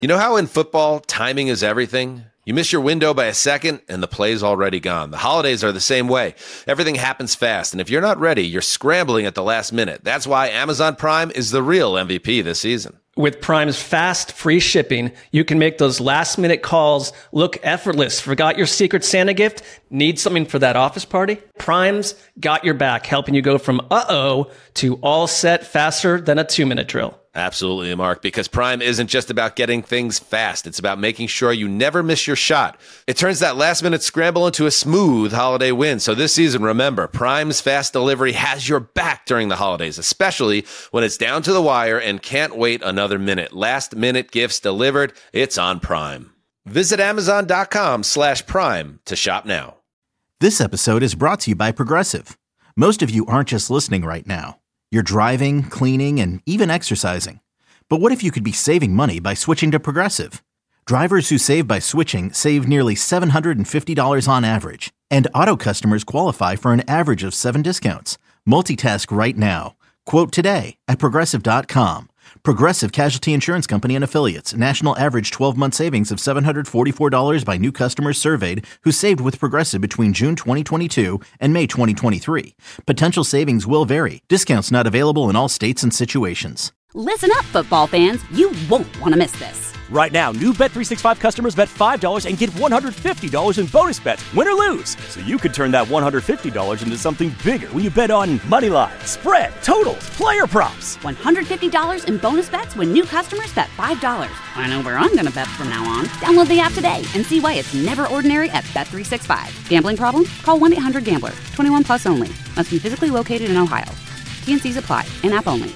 You know how in football, timing is everything? You miss your window by a second, and the play's already gone. The holidays are the same way. Everything happens fast, and if you're not ready, you're scrambling at the last minute. That's why Amazon Prime is the real MVP this season. With Prime's fast, free shipping, you can make those last-minute calls look effortless. Forgot your Secret Santa gift? Need something for that office party? Prime's got your back, helping you go from uh-oh to all set faster than a 2-minute drill. Absolutely, Mark, because Prime isn't just about getting things fast. It's about making sure you never miss your shot. It turns that last-minute scramble into a smooth holiday win. So this season, remember, Prime's fast delivery has your back during the holidays, especially when it's down to the wire and can't wait another minute. Last-minute gifts delivered. It's on Prime. Visit Amazon.com/Prime to shop now. This episode is brought to you by Progressive. Most of you aren't just listening right now. You're driving, cleaning, and even exercising. But what if you could be saving money by switching to Progressive? Drivers who save by switching save nearly $750 on average. And auto customers qualify for an average of 7 discounts. Multitask right now. Quote today at Progressive.com. Progressive Casualty Insurance Company and Affiliates. National average 12-month savings of $744 by new customers surveyed who saved with Progressive between June 2022 and May 2023. Potential savings will vary. Discounts not available in all states and situations. Listen up, football fans. You won't want to miss this. Right now, new Bet365 customers bet $5 and get $150 in bonus bets, win or lose. So you could turn that $150 into something bigger when you bet on moneyline, spread, totals, player props. $150 in bonus bets when new customers bet $5. I know where I'm going to bet from now on. Download the app today and see why it's never ordinary at Bet365. Gambling problem? Call 1-800-GAMBLER. 21 plus only. Must be physically located in Ohio. T&Cs apply. In-app only.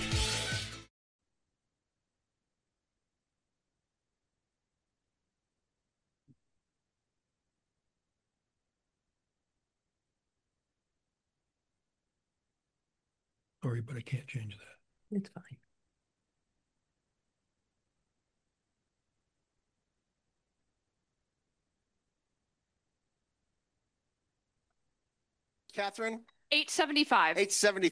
Sorry, but I can't change that. It's fine. Catherine? 875. 870.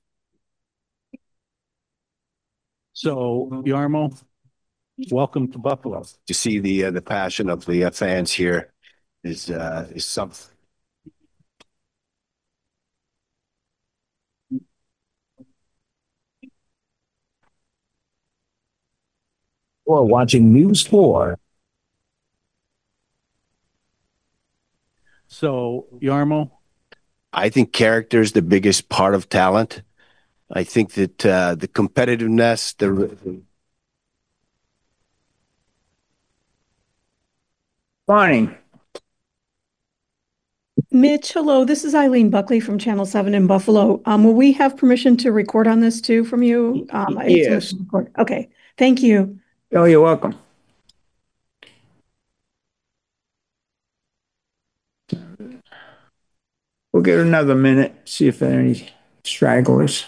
So, Yarmo, welcome to Buffalo. To see the passion of the fans here is something. Or watching News 4. So, Yarmo? I think character is the biggest part of talent. I think that the competitiveness, Morning. Mitch, hello. This is Eileen Buckley from Channel 7 in Buffalo. Will we have permission to record on this too from you? Yes. Okay. Thank you. Oh, you're welcome. We'll get another minute, see if there are any stragglers.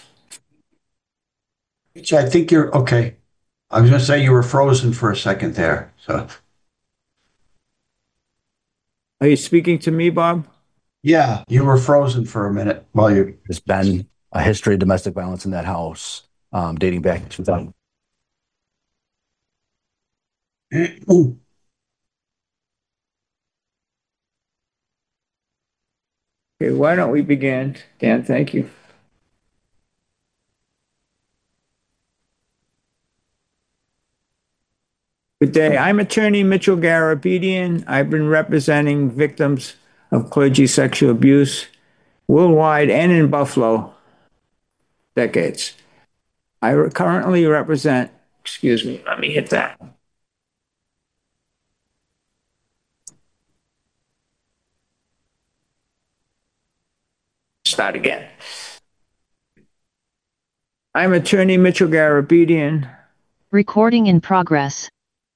I think you're okay. I was going to say you were frozen for a second there. So, are you speaking to me, Bob? yeah, you were frozen for a minute while you. There's been a history of domestic violence in that house dating back to 2000. Okay, why don't we begin? Dan, thank you. Good day. I'm attorney Mitchell Garabedian. I've been representing victims of clergy sexual abuse worldwide and in Buffalo decades. I currently represent, excuse me, let me hit that. Start again. I'm attorney Mitchell Garabedian. Recording in progress.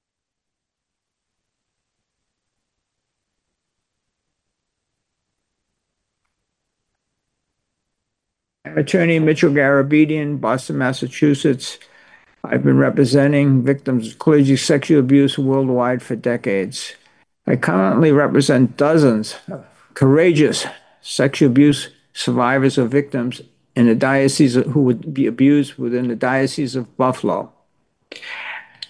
I'm attorney Mitchell Garabedian, Boston, Massachusetts. I've been representing victims of clergy sexual abuse worldwide for decades. I currently represent dozens of courageous sexual abuse survivors or victims in the diocese who would be abused within the Diocese of Buffalo.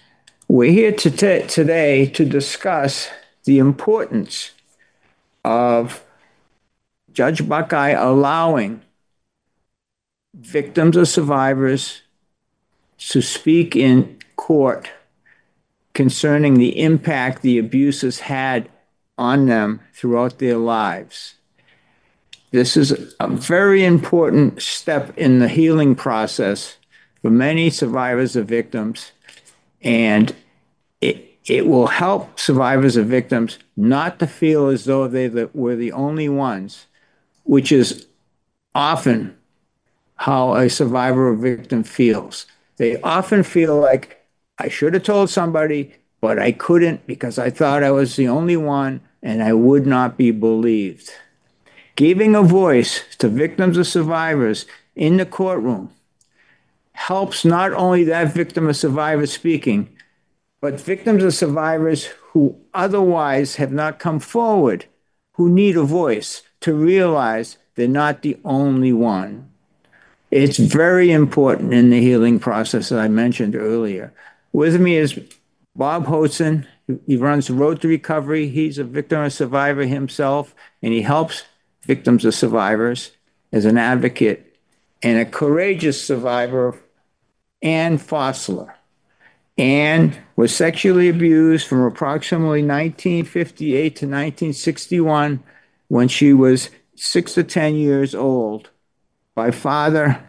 We're here today to discuss the importance of Judge Buckeye allowing victims or survivors to speak in court concerning the impact the abusers had on them throughout their lives. This is a very important step in the healing process for many survivors or victims, and it will help survivors or victims not to feel as though they were the only ones, which is often how a survivor or victim feels. They often feel like, I should have told somebody, but I couldn't because I thought I was the only one and I would not be believed. Giving a voice to victims or survivors in the courtroom helps not only that victim or survivor speaking, but victims or survivors who otherwise have not come forward, who need a voice to realize they're not the only one. It's very important in the healing process that I mentioned earlier. With me is Bob Hotzen. He runs Road to Recovery. He's a victim or survivor himself, and he helps victims or survivors as an advocate, and a courageous survivor, Ann Fossler. Ann was sexually abused from approximately 1958 to 1961 when she was 6 to 10 years old by Father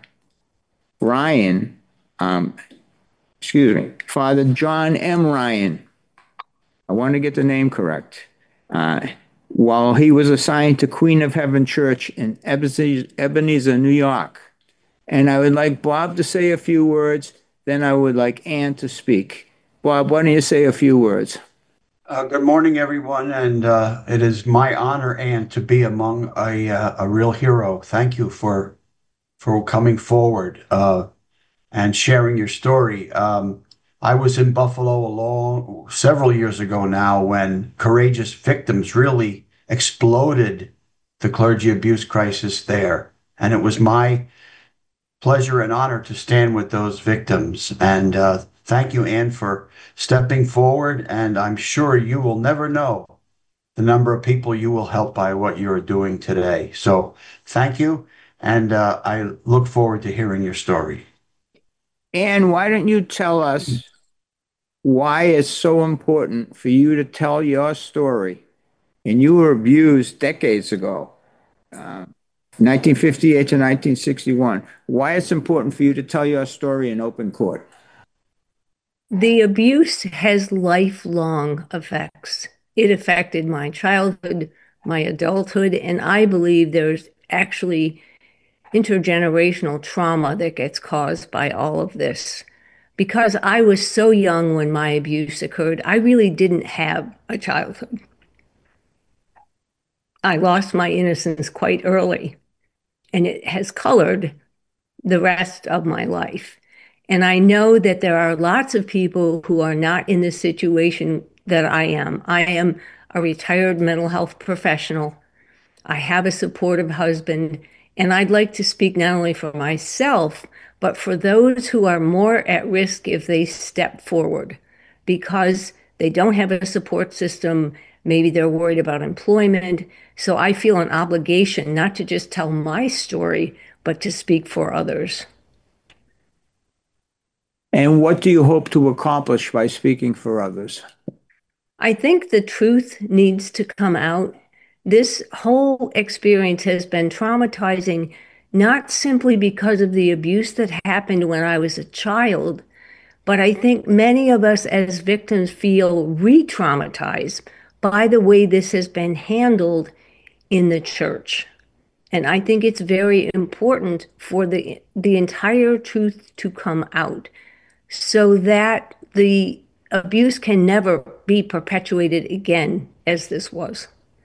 John M. Ryan. I want to get the name correct. While he was assigned to Queen of Heaven Church in Ebenezer, New York. And I would like Bob to say a few words, then I would like Ann to speak. Bob, why don't you say a few words? Good morning, everyone, and it is my honor, Ann, to be among a real hero. Thank you for coming forward and sharing your story. I was in Buffalo several years ago now when courageous victims really exploded the clergy abuse crisis there. And it was my pleasure and honor to stand with those victims. And thank you, Ann, for stepping forward. And I'm sure you will never know the number of people you will help by what you're doing today. So thank you. And I look forward to hearing your story. Ann, why don't you tell us why it's so important for you to tell your story? And you were abused decades ago, 1958 to 1961. Why it's important for you to tell your story in open court? The abuse has lifelong effects. It affected my childhood, my adulthood, and I believe there's actually intergenerational trauma that gets caused by all of this. Because I was so young when my abuse occurred, I really didn't have a childhood. I lost my innocence quite early, and it has colored the rest of my life. And I know that there are lots of people who are not in the situation that I am. I am a retired mental health professional. I have a supportive husband, and I'd like to speak not only for myself, but for those who are more at risk if they step forward because they don't have a support system. Maybe they're worried about employment. So I feel an obligation not to just tell my story, but to speak for others. And what do you hope to accomplish by speaking for others? I think the truth needs to come out. This whole experience has been traumatizing, not simply because of the abuse that happened when I was a child, but I think many of us as victims feel re-traumatized by the way this has been handled in the church. And I think it's very important for the entire truth to come out so that the abuse can never be perpetuated again as this was.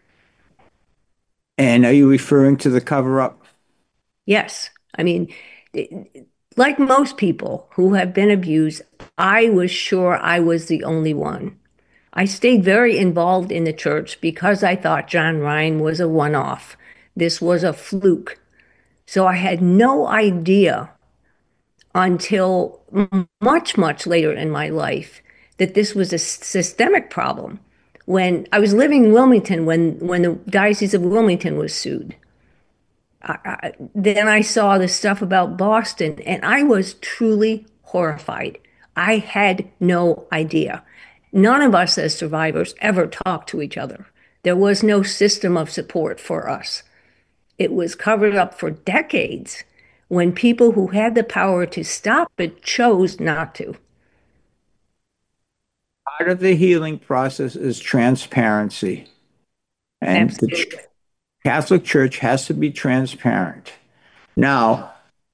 And are you referring to the cover-up? Yes. I mean, like most people who have been abused, I was sure I was the only one. I stayed very involved in the church because I thought John Ryan was a one-off. This was a fluke. So I had no idea until much, much later in my life that this was a systemic problem. When I was living in Wilmington, when the Diocese of Wilmington was sued, then I saw the stuff about Boston, and I was truly horrified. I had no idea. None of us as survivors ever talked to each other. There was no system of support for us. It was covered up for decades when people who had the power to stop it chose not to. Part of the healing process is transparency. And the Catholic Church has to be transparent. Now,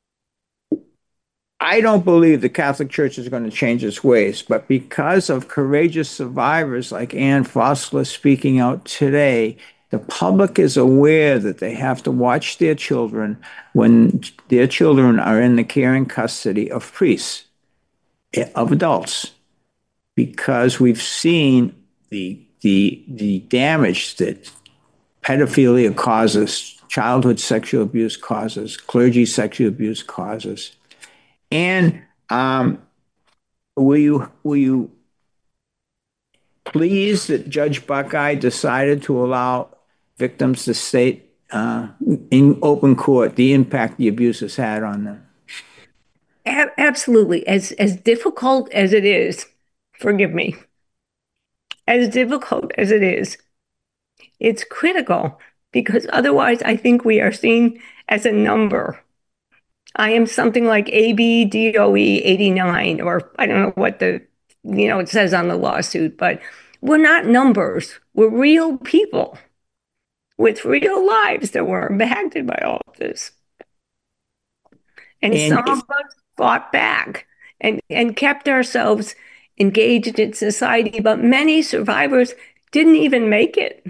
I don't believe the Catholic Church is going to change its ways, but because of courageous survivors like Ann Fossler speaking out today, the public is aware that they have to watch their children when their children are in the care and custody of priests, of adults, because we've seen the damage that pedophilia causes, childhood sexual abuse causes, clergy sexual abuse causes. And were you pleased that Judge Buckeye decided to allow victims to state in open court the impact the abuse has had on them? Absolutely. As difficult as it is, forgive me, as difficult as it is, it's critical, because otherwise I think we are seen as a number. I am something like ABDOE 89, or I don't know what it says on the lawsuit, but we're not numbers. We're real people with real lives that were impacted by all of this. And some of us fought back and kept ourselves engaged in society, but many survivors didn't even make it.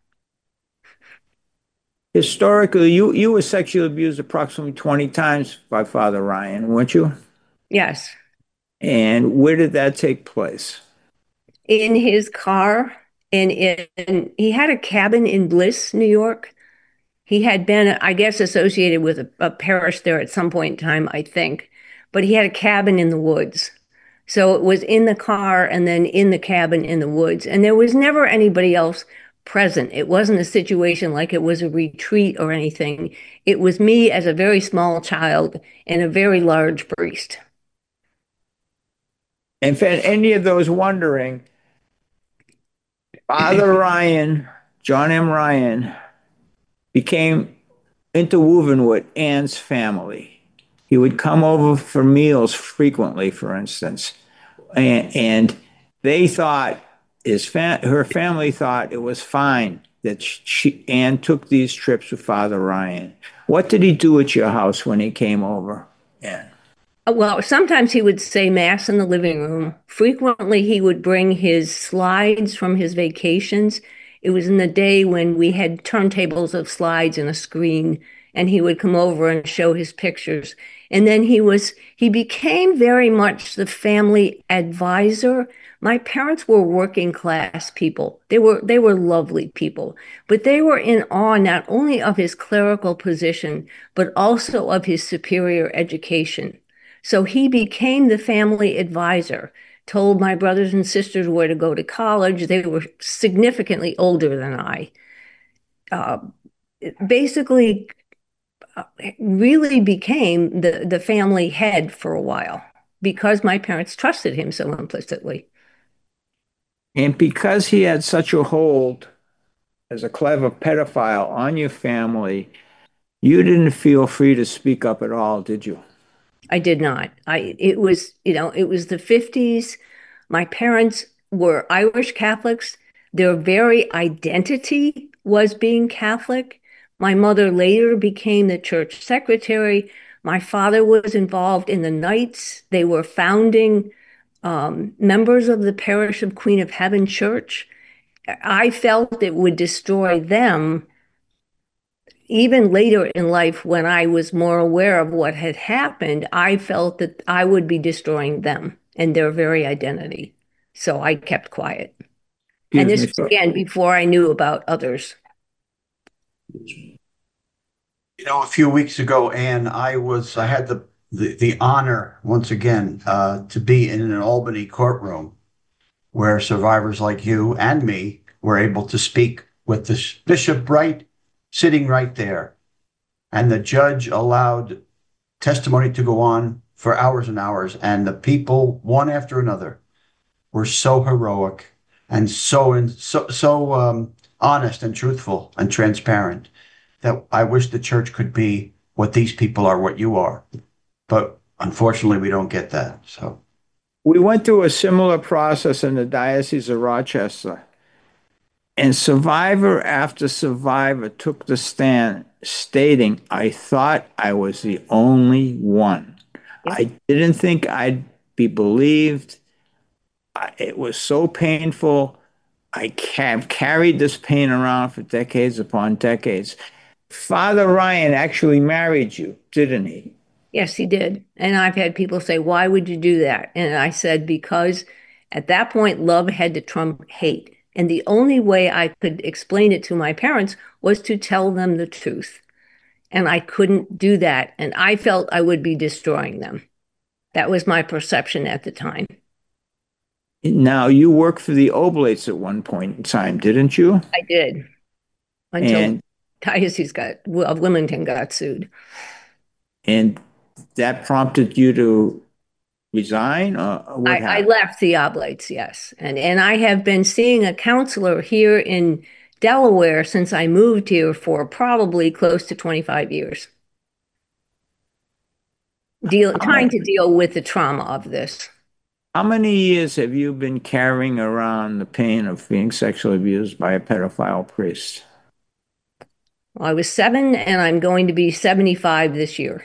Historically, you were sexually abused approximately 20 times by Father Ryan, weren't you? Yes. And where did that take place? In his car, and he had a cabin in Bliss, New York. He had been, I guess, associated with a parish there at some point in time, I think. But he had a cabin in the woods. So it was in the car and then in the cabin in the woods. And there was never anybody else present. It wasn't a situation like it was a retreat or anything. It was me as a very small child and a very large priest. And for any of those wondering, Father Ryan, John M. Ryan, became interwoven with Ann's family. He would come over for meals frequently, for instance, and they thought, her family thought it was fine that Ann took these trips with Father Ryan. What did he do at your house when he came over, Ann? Well, sometimes he would say Mass in the living room. Frequently, he would bring his slides from his vacations. It was in the day when we had turntables of slides and a screen, and he would come over and show his pictures. And then he became very much the family advisor. My parents were working class people. They were lovely people, but they were in awe not only of his clerical position, but also of his superior education. So he became the family advisor, told my brothers and sisters where to go to college. They were significantly older than I. Basically, really became the family head for a while because my parents trusted him so implicitly. And because he had such a hold as a clever pedophile on your family, you didn't feel free to speak up at all, did you? I did not. It was the 50s. My parents were Irish Catholics. Their very identity was being Catholic. My mother later became the church secretary. My father was involved in the Knights. They were founding members of the parish of Queen of Heaven Church. I felt it would destroy them. Even later in life, when I was more aware of what had happened, I felt that I would be destroying them and their very identity. So I kept quiet. And this was, again, before I knew about others. A few weeks ago, Ann, I had the honor once again to be in an Albany courtroom, where survivors like you and me were able to speak with the bishop sitting right there. And the judge allowed testimony to go on for hours and hours. And the people, one after another, were so heroic and so honest and truthful and transparent that I wish the church could be what these people are, what you are. But unfortunately, we don't get that. So we went through a similar process in the Diocese of Rochester, and survivor after survivor took the stand stating, I thought I was the only one. I didn't think I'd be believed. It was so painful. I have carried this pain around for decades upon decades. Father Ryan actually married you, didn't he? Yes, he did. And I've had people say, why would you do that? And I said, because at that point, love had to trump hate. And the only way I could explain it to my parents was to tell them the truth. And I couldn't do that. And I felt I would be destroying them. That was my perception at the time. Now, you worked for the Oblates at one point in time, didn't you? I did. Until Diocese of Wilmington got sued. And that prompted you to resign? I left the Oblates, yes. And I have been seeing a counselor here in Delaware since I moved here for probably close to 25 years. Trying to deal with the trauma of this. How many years have you been carrying around the pain of being sexually abused by a pedophile priest? Well, I was 7 and I'm going to be 75 this year.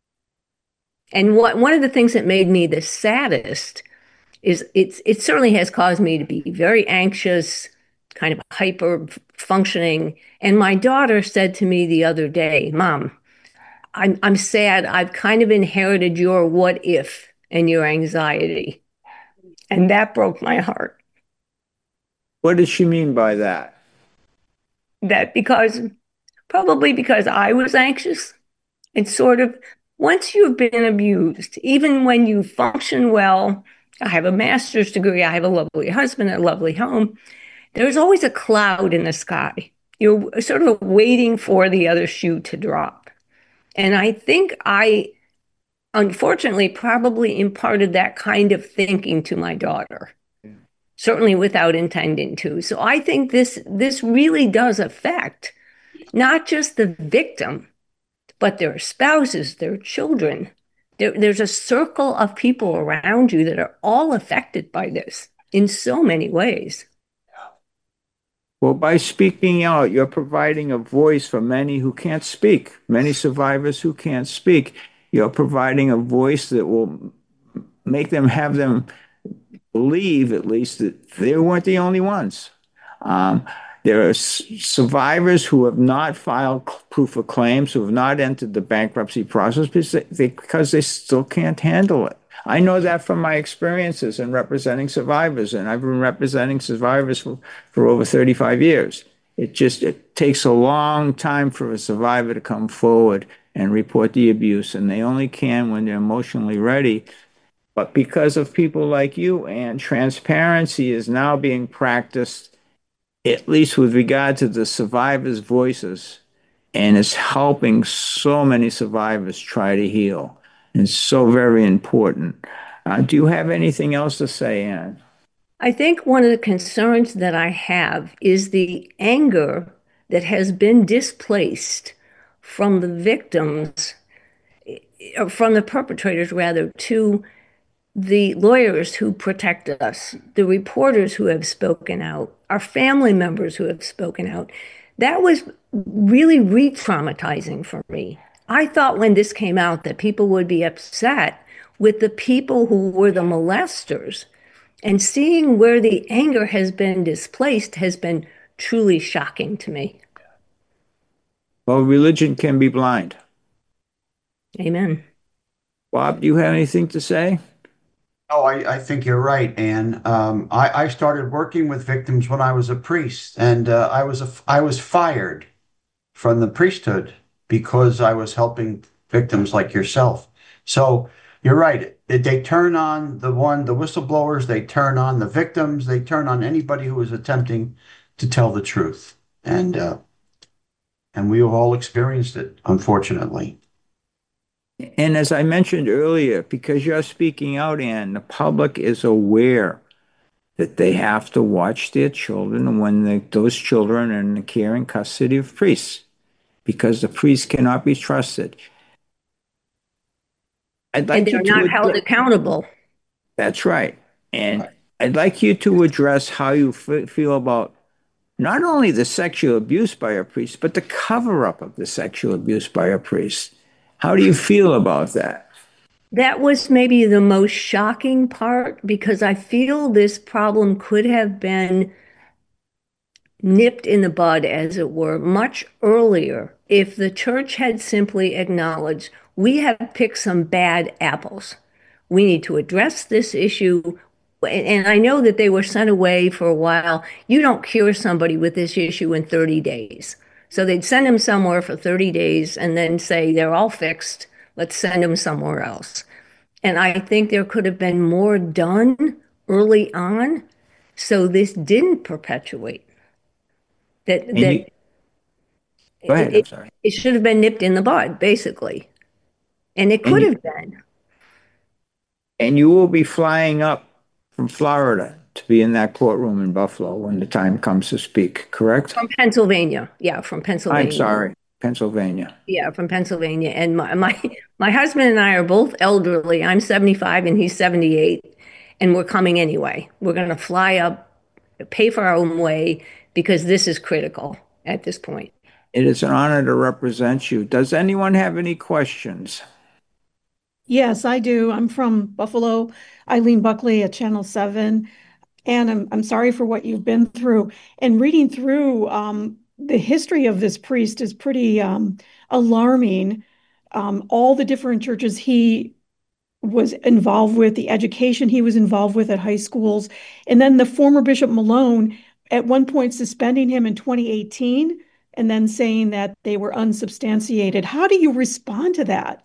And one of the things that made me the saddest is it certainly has caused me to be very anxious, kind of hyper functioning. And my daughter said to me the other day, Mom, I'm sad. I've kind of inherited your what if and your anxiety. And that broke my heart. What does she mean by that? That probably because I was anxious. It's sort of, once you've been abused, even when you function well, I have a master's degree, I have a lovely husband, a lovely home, there's always a cloud in the sky. You're sort of waiting for the other shoe to drop. And I think I, unfortunately, probably imparted that kind of thinking to my daughter, certainly without intending to. So I think this really does affect not just the victim, but their spouses, their children. There's a circle of people around you that are all affected by this in so many ways. Well, by speaking out, you're providing a voice for many who can't speak, many survivors who can't speak. You're providing a voice that will have them believe, at least, that they weren't the only ones. There are survivors who have not filed proof of claims, who have not entered the bankruptcy process because they still can't handle it. I know that from my experiences in representing survivors, and I've been representing survivors for over 35 years. It takes a long time for a survivor to come forward and report the abuse, and they only can when they're emotionally ready. But because of people like you, and transparency is now being practiced, at least with regard to the survivors' voices, and it's helping so many survivors try to heal. And it's so very important. Do you have anything else to say, Ann? I think one of the concerns that I have is the anger that has been displaced from the victims, or from the perpetrators rather, to the lawyers who protect us, the reporters who have spoken out, our family members who have spoken out. That was really re-traumatizing for me. I thought when this came out that people would be upset with the people who were the molesters, and seeing where the anger has been displaced has been truly shocking to me. Well, religion can be blind. Amen. Bob, do you have anything to say? Oh, I think you're right, Ann. I started working with victims when I was a priest, and I was fired from the priesthood because I was helping victims like yourself. So you're right. They turn on the whistleblowers, they turn on the victims, they turn on anybody who is attempting to tell the truth. And we have all experienced it, unfortunately. And as I mentioned earlier, because you're speaking out, Ann, the public is aware that they have to watch their children when those children are in the care and custody of priests, because the priests cannot be trusted. I'd like And they're you not to held accountable. That's right. And I'd like you to address how you feel about not only the sexual abuse by a priest, but the cover up of the sexual abuse by a priest. How do you feel about that? That was maybe the most shocking part, because I feel this problem could have been nipped in the bud, as it were, much earlier if the church had simply acknowledged, we have picked some bad apples. We need to address this issue. And I know that they were sent away for a while. You don't cure somebody with this issue in 30 days. So they'd send them somewhere for 30 days and then say, they're all fixed. Let's send them somewhere else. And I think there could have been more done early on so this didn't perpetuate. Go ahead, I'm sorry. It should have been nipped in the bud, basically. And it could have been. And you will be flying up from Florida to be in that courtroom in Buffalo when the time comes to speak, correct? From Pennsylvania. Yeah, from Pennsylvania. I'm sorry, Pennsylvania. Yeah, from Pennsylvania. And my husband and I are both elderly. I'm 75 and he's 78. And we're coming anyway. We're going to fly up, pay for our own way, because this is critical at this point. It is an honor to represent you. Does anyone have any questions? Yes, I do. I'm from Buffalo, Eileen Buckley at Channel 7, and I'm sorry for what you've been through. And reading through the history of this priest is pretty alarming. All the different churches he was involved with, the education he was involved with at high schools, and then the former Bishop Malone at one point suspending him in 2018 and then saying that they were unsubstantiated. How do you respond to that?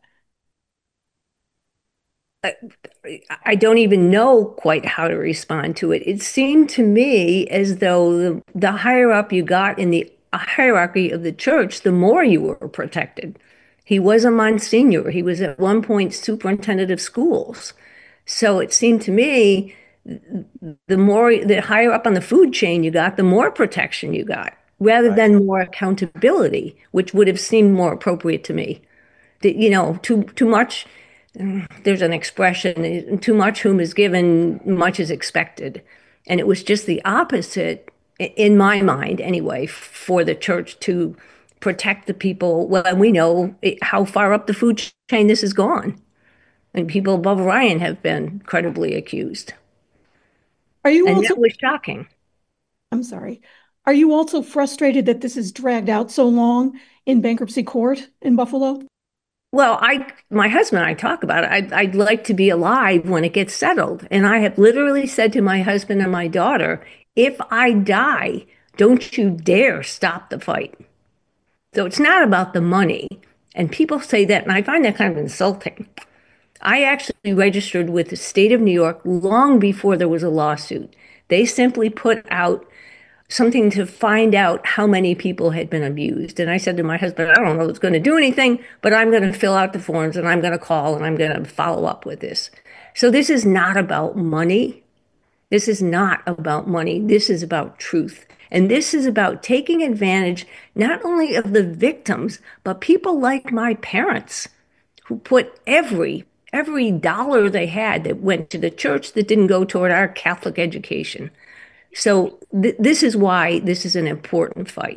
I don't even know quite how to respond to it. It seemed to me as though the higher up you got in the hierarchy of the church, the more you were protected. He was a Monsignor. He was at one point superintendent of schools. So it seemed to me the higher up on the food chain you got, the more protection you got, rather than more accountability, which would have seemed more appropriate to me. Too much. There's an expression, too much whom is given, much is expected. And it was just the opposite, in my mind anyway, for the church to protect the people. Well, and we know how far up the food chain this has gone. And people above Ryan have been credibly accused. That was shocking. I'm sorry. Are you also frustrated that this is dragged out so long in bankruptcy court in Buffalo? Well, my husband and I talk about it. I'd like to be alive when it gets settled. And I have literally said to my husband and my daughter, if I die, don't you dare stop the fight. So it's not about the money. And people say that, and I find that kind of insulting. I actually registered with the state of New York long before there was a lawsuit. They simply put out something to find out how many people had been abused. And I said to my husband, I don't know if it's going to do anything, but I'm going to fill out the forms and I'm going to call and I'm going to follow up with this. So this is not about money. This is not about money. This is about truth. And this is about taking advantage not only of the victims, but people like my parents who put every dollar they had that went to the church that didn't go toward our Catholic education. So this is why this is an important fight.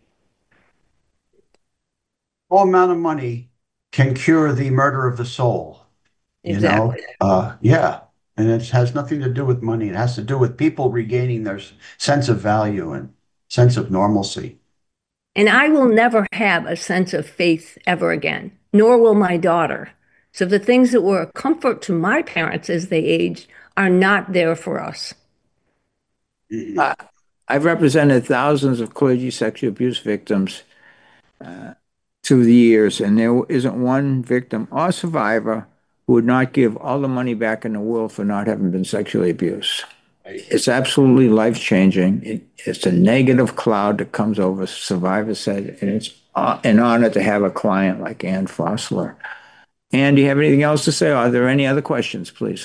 No amount of money can cure the murder of the soul. Exactly. Yeah. And it has nothing to do with money. It has to do with people regaining their sense of value and sense of normalcy. And I will never have a sense of faith ever again, nor will my daughter. So the things that were a comfort to my parents as they aged are not there for us. I've represented thousands of clergy sexual abuse victims through the years, and there isn't one victim or survivor who would not give all the money back in the world for not having been sexually abused. It's absolutely life-changing. It's a negative cloud that comes over, survivors said, and it's an honor to have a client like Ann Fossler. Ann, do you have anything else to say? Are there any other questions, please?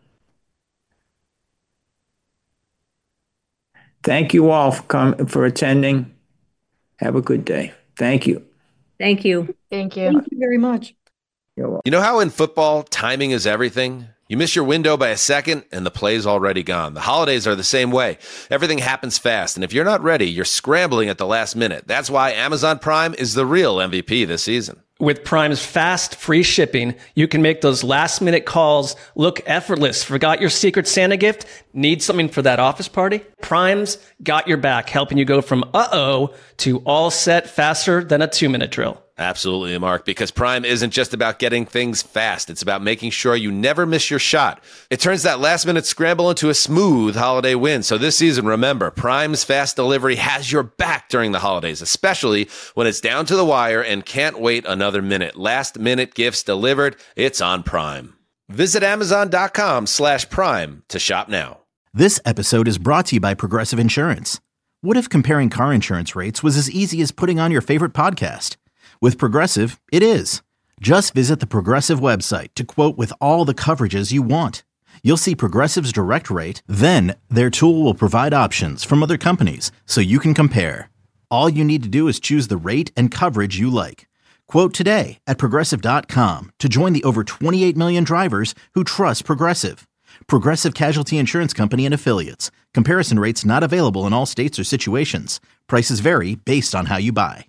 Thank you all for attending. Have a good day. Thank you. Thank you. Thank you. Thank you very much. You're welcome. You know how in football, timing is everything? You miss your window by a second and the play's already gone. The holidays are the same way. Everything happens fast, and if you're not ready, you're scrambling at the last minute. That's why Amazon Prime is the real MVP this season. With Prime's fast, free shipping, you can make those last-minute calls look effortless. Forgot your Secret Santa gift? Need something for that office party? Prime's got your back, helping you go from uh-oh to all set faster than a 2-minute drill. Absolutely, Mark, because Prime isn't just about getting things fast. It's about making sure you never miss your shot. It turns that last-minute scramble into a smooth holiday win. So this season, remember, Prime's fast delivery has your back during the holidays, especially when it's down to the wire and can't wait another minute. Last-minute gifts delivered. It's on Prime. Visit Amazon.com/Prime to shop now. This episode is brought to you by Progressive Insurance. What if comparing car insurance rates was as easy as putting on your favorite podcast? With Progressive, it is. Just visit the Progressive website to quote with all the coverages you want. You'll see Progressive's direct rate, then their tool will provide options from other companies so you can compare. All you need to do is choose the rate and coverage you like. Quote today at Progressive.com to join the over 28 million drivers who trust Progressive. Progressive Casualty Insurance Company and Affiliates. Comparison rates not available in all states or situations. Prices vary based on how you buy.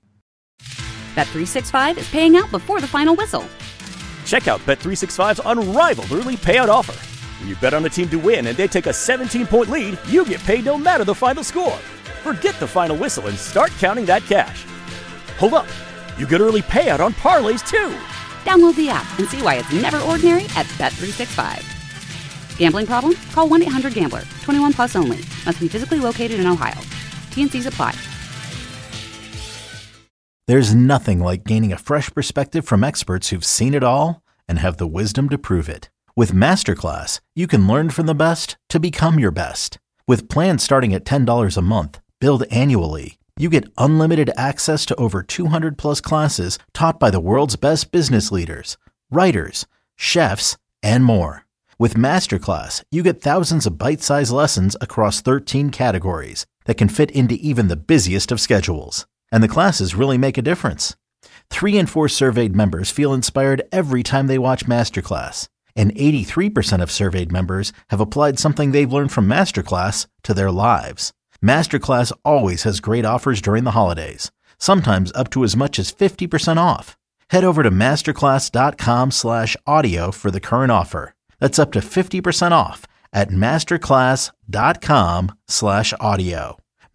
Bet365 is paying out before the final whistle. Check out Bet365's unrivaled early payout offer. When you bet on a team to win and they take a 17-point lead, you get paid no matter the final score. Forget the final whistle and start counting that cash. Hold up. You get early payout on parlays, too. Download the app and see why it's never ordinary at Bet365. Gambling problem? Call 1-800-GAMBLER. 21 plus only. Must be physically located in Ohio. T&Cs apply. There's nothing like gaining a fresh perspective from experts who've seen it all and have the wisdom to prove it. With Masterclass, you can learn from the best to become your best. With plans starting at $10 a month, billed annually, you get unlimited access to over 200 plus classes taught by the world's best business leaders, writers, chefs, and more. With Masterclass, you get thousands of bite-sized lessons across 13 categories that can fit into even the busiest of schedules. And the classes really make a difference. 3 in 4 surveyed members feel inspired every time they watch Masterclass. And 83% of surveyed members have applied something they've learned from Masterclass to their lives. Masterclass always has great offers during the holidays, sometimes up to as much as 50% off. Head over to masterclass.com/audio for the current offer. That's up to 50% off at masterclass.com/audio.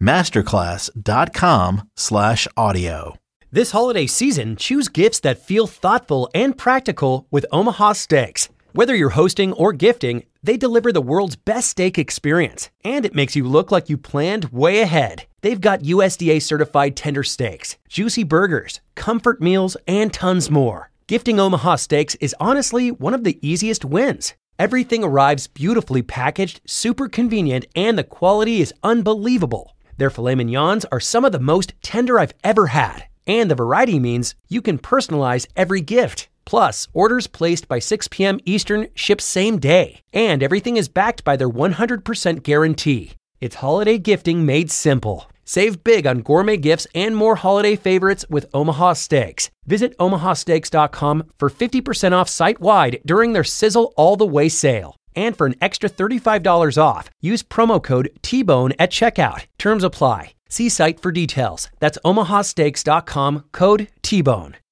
masterclass.com/audio. This holiday season, choose gifts that feel thoughtful and practical with Omaha Steaks. Whether you're hosting or gifting, they deliver the world's best steak experience, and it makes you look like you planned way ahead. They've got USDA certified tender steaks, juicy burgers, comfort meals, and tons more. Gifting Omaha Steaks is honestly one of the easiest wins. Everything arrives beautifully packaged, super convenient, and the quality is unbelievable. Their filet mignons are some of the most tender I've ever had, and the variety means you can personalize every gift. Plus, orders placed by 6 p.m. Eastern ship same day, and everything is backed by their 100% guarantee. It's holiday gifting made simple. Save big on gourmet gifts and more holiday favorites with Omaha Steaks. Visit omahasteaks.com for 50% off site-wide during their Sizzle All the Way sale. And for an extra $35 off, use promo code TBONE at checkout. Terms apply. See site for details. That's omahasteaks.com, code TBONE.